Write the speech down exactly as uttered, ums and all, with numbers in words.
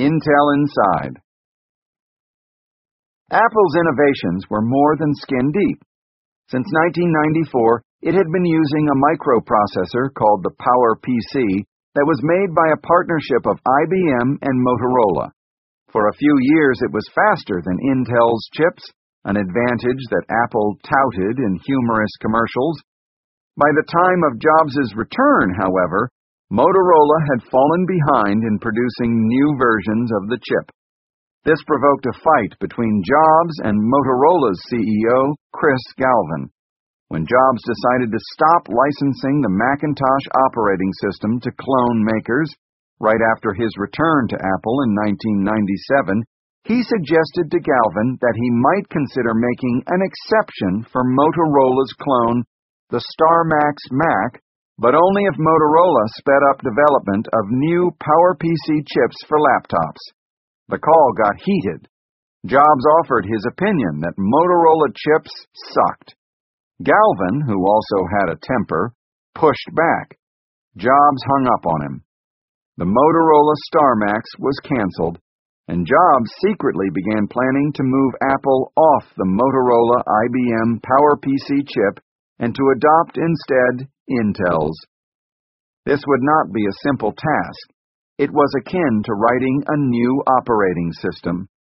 Intel Inside. Apple's innovations were more than skin deep. Since nineteen ninety-four, it had been using a microprocessor called the PowerPC that was made by a partnership of I B M and Motorola. For a few years it was faster than Intel's chips, an advantage that Apple touted in humorous commercials. By the time of Jobs' return, however, Motorola had fallen behind in producing new versions of the chip. This provoked a fight between Jobs and Motorola's C E O, Chris Galvin. When Jobs decided to stop licensing the Macintosh operating system to clone makers, right after his return to Apple in nineteen ninety-seven, he suggested to Galvin that he might consider making an exception for Motorola's clone, the StarMax Mac, but only if Motorola sped up development of new PowerPC chips for laptops. The call got heated. Jobs offered his opinion that Motorola chips sucked. Galvin, who also had a temper, pushed back. Jobs hung up on him. The Motorola StarMax was canceled, and Jobs secretly began planning to move Apple off the Motorola I B M PowerPC chip and to adopt instead Intel's. This would not be a simple task. It was akin to writing a new operating system.